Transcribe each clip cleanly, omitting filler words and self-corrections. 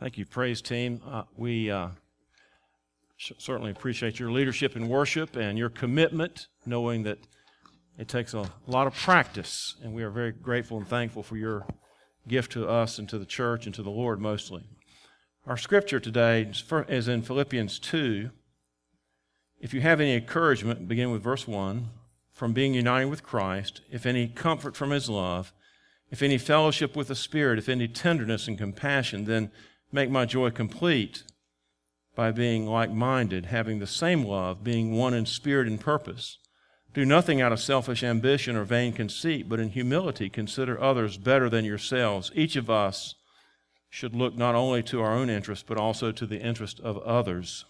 Thank you, praise team. We certainly appreciate your leadership in worship and your commitment, knowing that it takes a lot of practice, and we are very grateful and thankful for your gift to us and to the church and to the Lord mostly. Our scripture today is in Philippians 2. If you have any encouragement, begin with verse 1, from being united with Christ, if any comfort from His love, if any fellowship with the Spirit, if any tenderness and compassion, then make my joy complete by being like-minded, having the same love, being one in spirit and purpose. Do nothing out of selfish ambition or vain conceit, but in humility consider others better than yourselves. Each of us should look not only to our own interest, but also to the interest of others.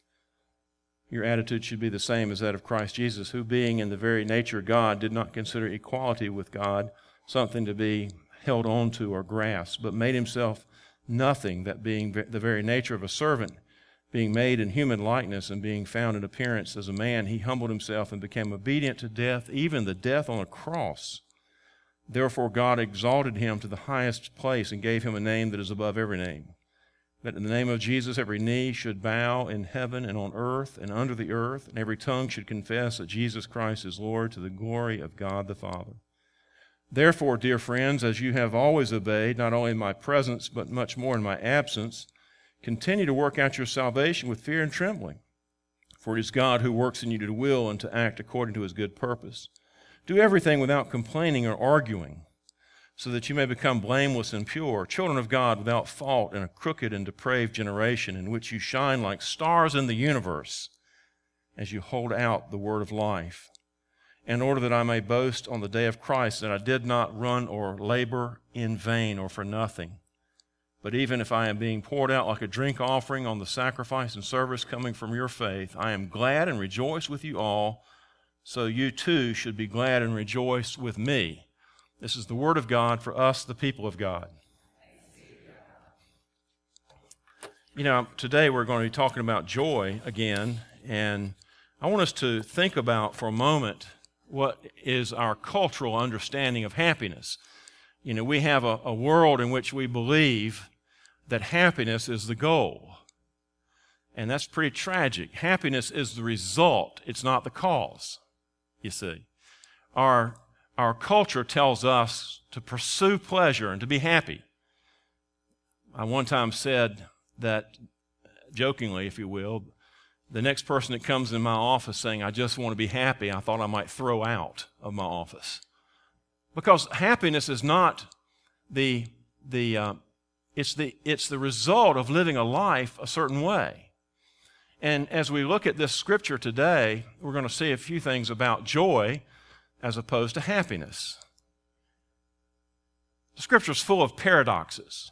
Your attitude should be the same as that of Christ Jesus, who being in the very nature God, did not consider equality with God something to be held on to or grasped, but made Himself nothing, that being the very nature of a servant, being made in human likeness and being found in appearance as a man, He humbled Himself and became obedient to death, even the death on a cross. Therefore God exalted Him to the highest place and gave Him a name that is above every name, that in the name of Jesus every knee should bow in heaven and on earth and under the earth, and every tongue should confess that Jesus Christ is Lord, to the glory of God the Father. Therefore, dear friends, as you have always obeyed, not only in my presence, but much more in my absence, continue to work out your salvation with fear and trembling. For it is God who works in you to will and to act according to His good purpose. Do everything without complaining or arguing, so that you may become blameless and pure, children of God without fault in a crooked and depraved generation, in which you shine like stars in the universe, as you hold out the word of life, in order that I may boast on the day of Christ that I did not run or labor in vain or for nothing. But even if I am being poured out like a drink offering on the sacrifice and service coming from your faith, I am glad and rejoice with you all, so you too should be glad and rejoice with me. This is the word of God for us, the people of God. You know, today we're going to be talking about joy again, and I want us to think about for a moment what is our cultural understanding of happiness. You know, we have a world in which we believe that happiness is the goal, and that's pretty tragic. Happiness is the result, it's not the cause, you see. Our culture tells us to pursue pleasure and to be happy. I one time said that, jokingly, if you will, the next person that comes in my office saying, I just want to be happy, I thought I might throw out of my office. Because happiness is not it's the result of living a life a certain way. And as we look at this scripture today, we're going to see a few things about joy as opposed to happiness. The scripture is full of paradoxes.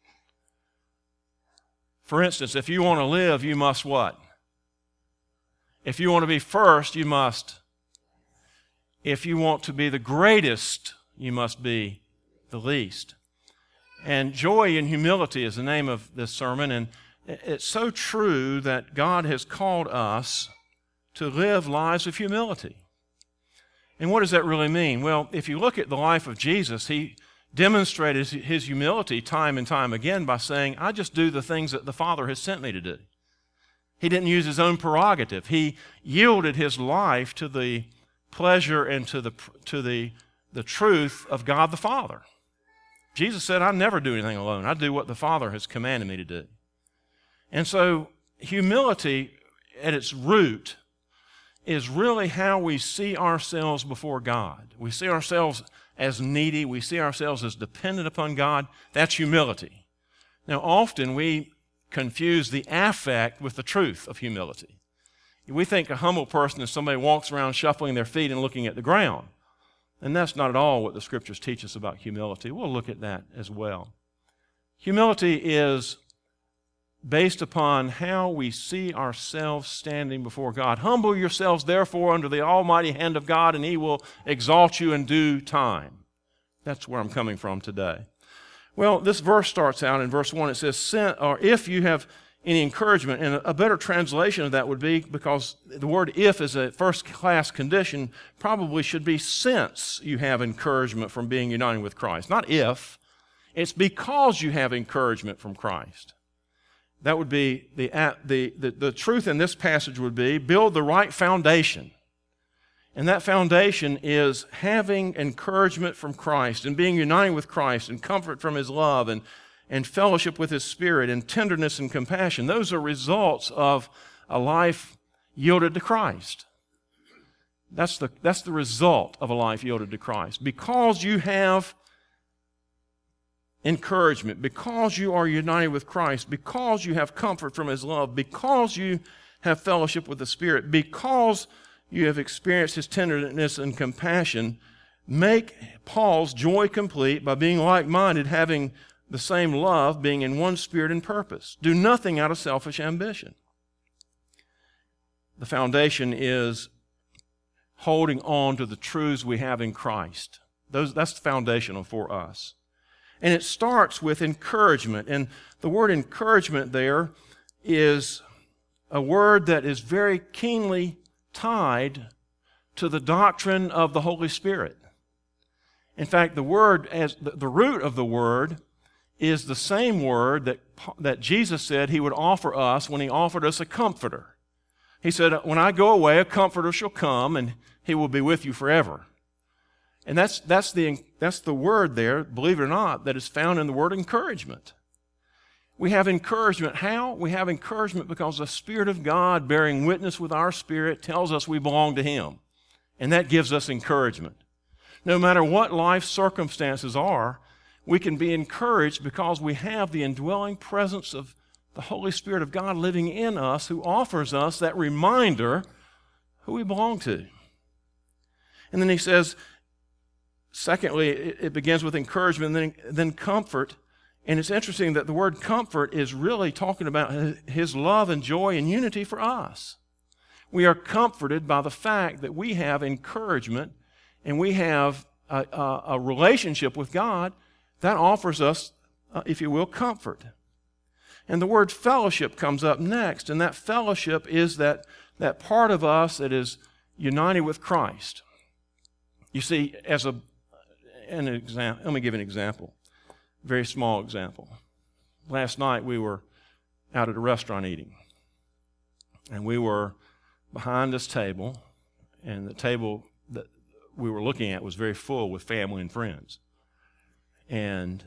For instance, if you want to live, you must what? If you want to be first, you must. If you want to be the greatest, you must be the least. And joy and humility is the name of this sermon, and it's so true that God has called us to live lives of humility. And what does that really mean? Well, if you look at the life of Jesus, He demonstrated His humility time and time again by saying, I just do the things that the Father has sent me to do. He didn't use His own prerogative. He yielded His life to the pleasure and to the truth of God the Father. Jesus said, I never do anything alone. I do what the Father has commanded me to do. And so humility at its root is really how we see ourselves before God. We see ourselves as needy. We see ourselves as dependent upon God. That's humility. Now, often we confuse the affect with the truth of humility. We think a humble person is somebody who walks around shuffling their feet and looking at the ground. And that's not at all what the scriptures teach us about humility. We'll look at that as well. Humility is based upon how we see ourselves standing before God. Humble yourselves, therefore, under the almighty hand of God, and He will exalt you in due time. That's where I'm coming from today. Well, this verse starts out in verse 1. It says, or if you have any encouragement, and a better translation of that would be, because the word if is a first-class condition, probably should be since you have encouragement from being united with Christ. Not if. It's because you have encouragement from Christ. That would be the truth in this passage would be build the right foundation. And that foundation is having encouragement from Christ and being united with Christ and comfort from His love and fellowship with His Spirit and tenderness and compassion. Those are results of a life yielded to Christ. That's the result of a life yielded to Christ. Because you have encouragement, because you are united with Christ, because you have comfort from His love, because you have fellowship with the Spirit, because you have experienced His tenderness and compassion, make Paul's joy complete by being like-minded, having the same love, being in one spirit and purpose. Do nothing out of selfish ambition. The foundation is holding on to the truths we have in Christ. That's foundational for us. And it starts with encouragement. And the word encouragement there is a word that is very keenly tied to the doctrine of the Holy Spirit. In fact, the word, as the root of the word, is the same word that Jesus said He would offer us when He offered us a comforter. He said, when I go away, a comforter shall come, and He will be with you forever. And that's the word there, believe it or not, that is found in the word encouragement. We have encouragement. How? We have encouragement because the Spirit of God, bearing witness with our spirit, tells us we belong to Him. And that gives us encouragement. No matter what life circumstances are, we can be encouraged because we have the indwelling presence of the Holy Spirit of God living in us, who offers us that reminder who we belong to. And then he says, secondly, it begins with encouragement and then comfort. And it's interesting that the word comfort is really talking about His love and joy and unity for us. We are comforted by the fact that we have encouragement and we have a relationship with God that offers us, if you will, comfort. And the word fellowship comes up next, and that fellowship is that part of us that is united with Christ. You see, let me give an example, very small example. Last night we were out at a restaurant eating, and we were behind this table, and the table that we were looking at was very full with family and friends. And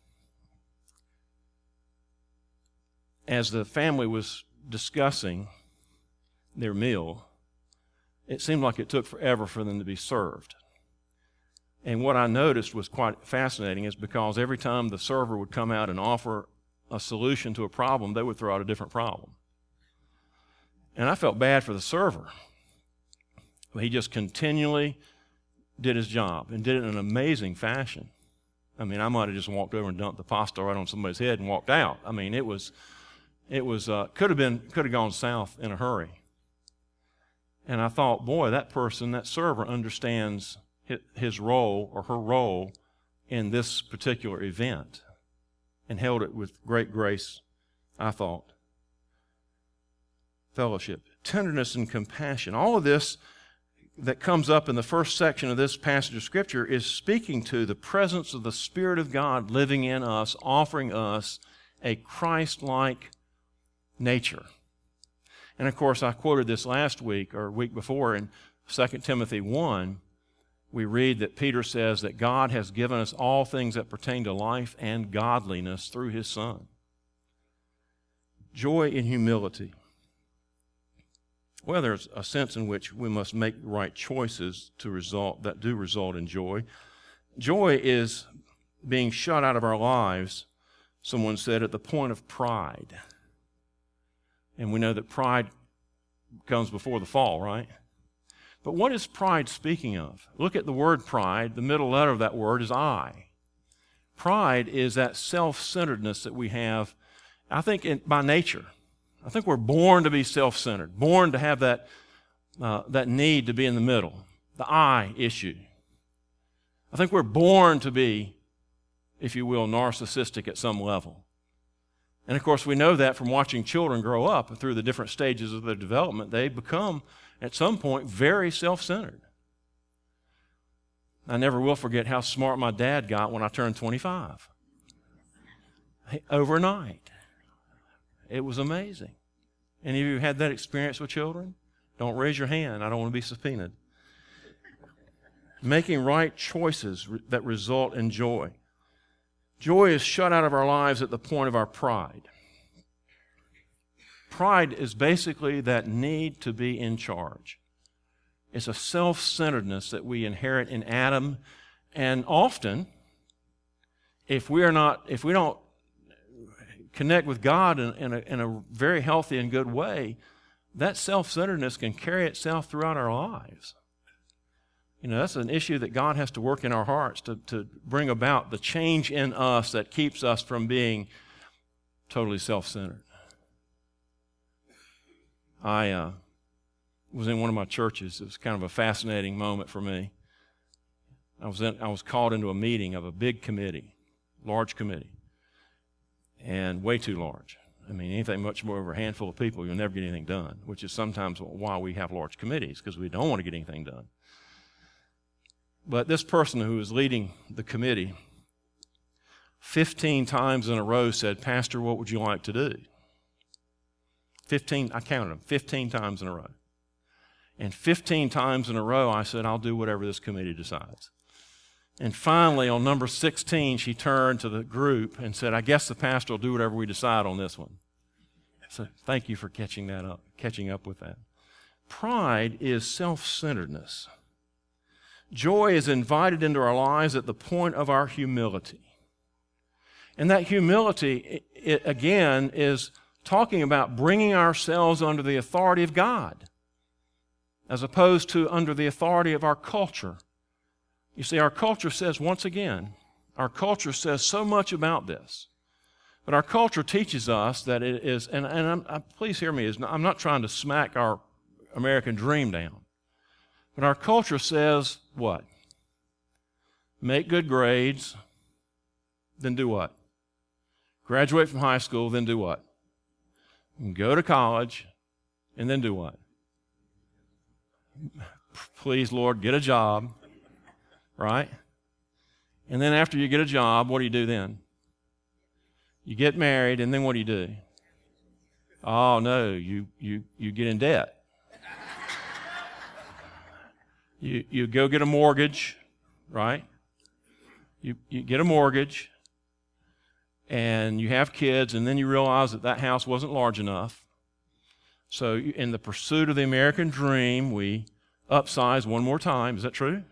as the family was discussing their meal, it seemed like it took forever for them to be served. And what I noticed was quite fascinating is because every time the server would come out and offer a solution to a problem, they would throw out a different problem. And I felt bad for the server. He just continually did his job and did it in an amazing fashion. I mean, I might have just walked over and dumped the pasta right on somebody's head and walked out. I mean, it could have gone south in a hurry. And I thought, boy, that server understands his role or her role in this particular event and held it with great grace, I thought. Fellowship, tenderness and compassion, all of this that comes up in the first section of this passage of Scripture is speaking to the presence of the Spirit of God living in us, offering us a Christ-like nature. And of course, I quoted this last week or week before in 2 Timothy 1. We read that Peter says that God has given us all things that pertain to life and godliness through His Son. Joy in humility. Well, there's a sense in which we must make the right choices that do result in joy. Joy is being shut out of our lives, someone said, at the point of pride. And we know that pride comes before the fall, right? But what is pride speaking of? Look at the word pride. The middle letter of that word is I. Pride is that self-centeredness that we have, I think, by nature. I think we're born to be self-centered, born to have that need to be in the middle, the I issue. I think we're born to be, if you will, narcissistic at some level. And of course, we know that from watching children grow up and through the different stages of their development, they become, at some point, very self-centered. I never will forget how smart my dad got when I turned 25. Overnight. It was amazing. Any of you had that experience with children? Don't raise your hand. I don't want to be subpoenaed. Making right choices that result in joy. Joy is shut out of our lives at the point of our pride. Pride is basically that need to be in charge. It's a self-centeredness that we inherit in Adam, and often, if we don't connect with God in a very healthy and good way, that self-centeredness can carry itself throughout our lives. You know, that's an issue that God has to work in our hearts to bring about the change in us that keeps us from being totally self-centered. I was in one of my churches. It was kind of a fascinating moment for me. I was called into a meeting of a big committee, large committee, and way too large. I mean, anything much more over a handful of people, you'll never get anything done, which is sometimes why we have large committees, because we don't want to get anything done. But this person who was leading the committee 15 times in a row said, "Pastor, what would you like to do?" 15, I counted them, 15 times in a row. And 15 times in a row, I said, "I'll do whatever this committee decides." And finally, on number 16, she turned to the group and said, "I guess the pastor will do whatever we decide on this one." So thank you for catching up with that. Pride is self-centeredness. Joy is invited into our lives at the point of our humility. And that humility, it again, is talking about bringing ourselves under the authority of God, as opposed to under the authority of our culture. You see, our culture says, once again, our culture says so much about this. But our culture teaches us that it is, please hear me, I'm not trying to smack our American dream down. But our culture says what? Make good grades, then do what? Graduate from high school, then do what? Go to college, and then do what? Please, Lord, get a job, right? And then after you get a job, what do you do then? You get married, and then what do? Oh, no, you get in debt. You go get a mortgage, right? You get a mortgage, and you have kids, and then you realize that house wasn't large enough. So in the pursuit of the American dream, we upsize one more time. Is that true?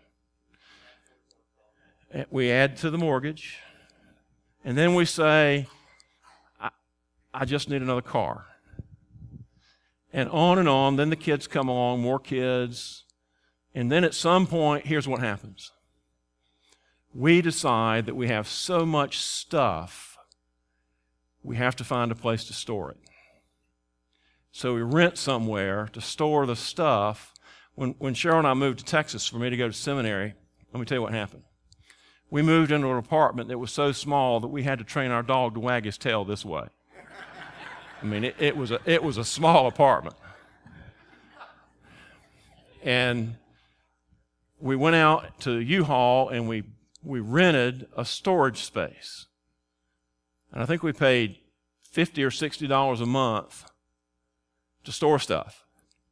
We add to the mortgage, and then we say, I just need another car. And on, then the kids come along, more kids, and then at some point, here's what happens. We decide that we have so much stuff, we have to find a place to store it. So we rent somewhere to store the stuff. When Cheryl and I moved to Texas for me to go to seminary, let me tell you what happened. We moved into an apartment that was so small that we had to train our dog to wag his tail this way. I mean, it was a small apartment. And we went out to U-Haul and we rented a storage space. And I think we paid $50 or $60 a month to store stuff.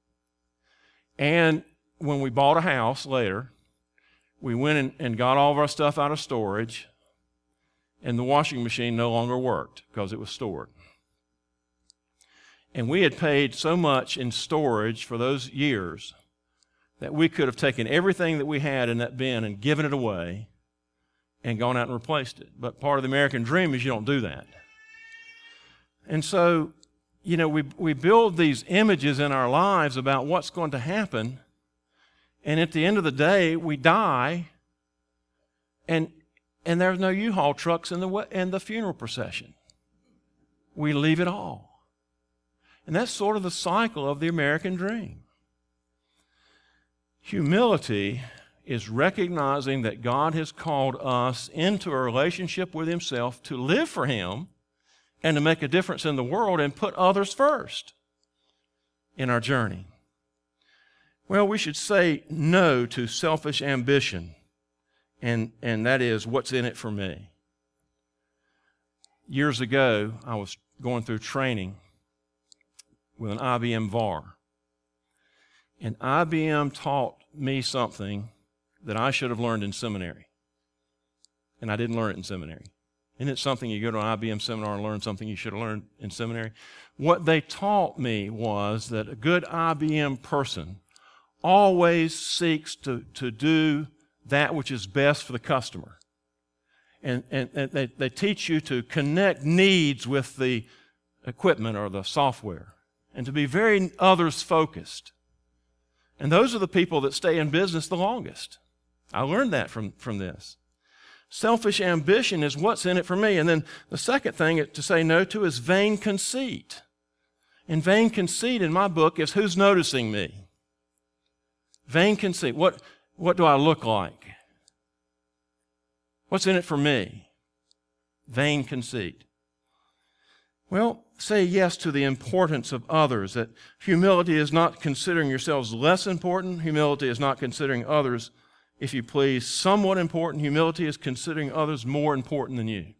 And when we bought a house later, we went and got all of our stuff out of storage, and the washing machine no longer worked because it was stored. And we had paid so much in storage for those years that we could have taken everything that we had in that bin and given it away and gone out and replaced it. But part of the American dream is you don't do that. And so, you know, we build these images in our lives about what's going to happen, and at the end of the day, we die, and there's no U-Haul trucks in the funeral procession. We leave it all. And that's sort of the cycle of the American dream. Humility is recognizing that God has called us into a relationship with Himself to live for Him and to make a difference in the world and put others first in our journey. Well, we should say no to selfish ambition, and that is, what's in it for me? Years ago, I was going through training with an IBM VAR. And IBM taught me something that I should have learned in seminary. And I didn't learn it in seminary. Isn't it something you go to an IBM seminar and learn something you should have learned in seminary? What they taught me was that a good IBM person always seeks to do that which is best for the customer. And they teach you to connect needs with the equipment or the software and to be very others-focused. And those are the people that stay in business the longest. I learned that from this. Selfish ambition is what's in it for me. And then the second thing to say no to is vain conceit. And vain conceit in my book is who's noticing me. Vain conceit. What do I look like? What's in it for me? Vain conceit. Well, say yes to the importance of others. That humility is not considering yourselves less important. Humility is not considering others, if you please, somewhat important. Humility is considering others more important than you.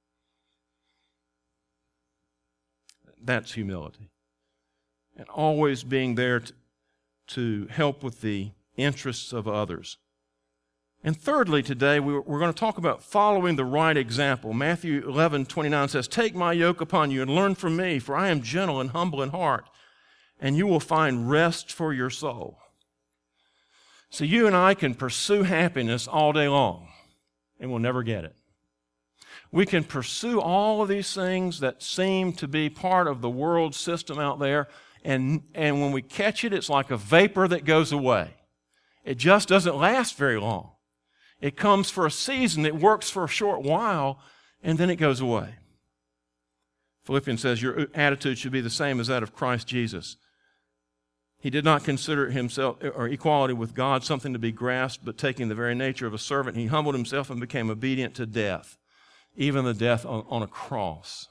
That's humility. And always being there to help with the interests of others. And thirdly, today, we're going to talk about following the right example. Matthew 11:29 says, "Take my yoke upon you and learn from me, for I am gentle and humble in heart, and you will find rest for your soul." So you and I can pursue happiness all day long, and we'll never get it. We can pursue all of these things that seem to be part of the world system out there, and when we catch it, it's like a vapor that goes away. It just doesn't last very long. It comes for a season, it works for a short while, and then it goes away. Philippians says your attitude should be the same as that of Christ Jesus. He did not consider himself or equality with God something to be grasped, but taking the very nature of a servant, he humbled himself and became obedient to death, even the death on a cross.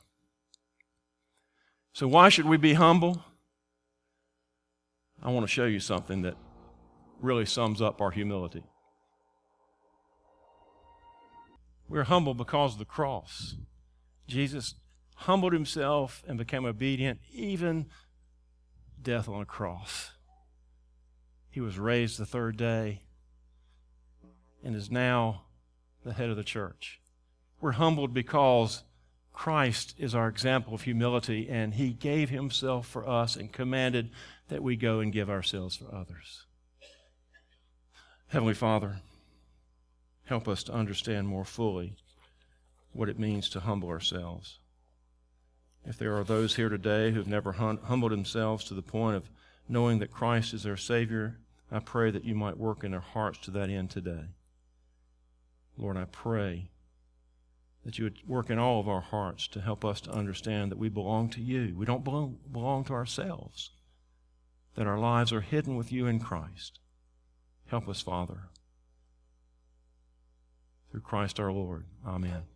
So why should we be humble? I want to show you something that really sums up our humility. We're humble because of the cross. Jesus humbled himself and became obedient, even death on a cross. He was raised the third day and is now the head of the church. We're humbled because Christ is our example of humility, and he gave himself for us and commanded that we go and give ourselves for others. Heavenly Father, help us to understand more fully what it means to humble ourselves. If there are those here today who've never humbled themselves to the point of knowing that Christ is their Savior, I pray that you might work in their hearts to that end today. Lord, I pray that you would work in all of our hearts to help us to understand that we belong to you. We don't belong to ourselves, that our lives are hidden with you in Christ. Help us, Father. Through Christ our Lord. Amen.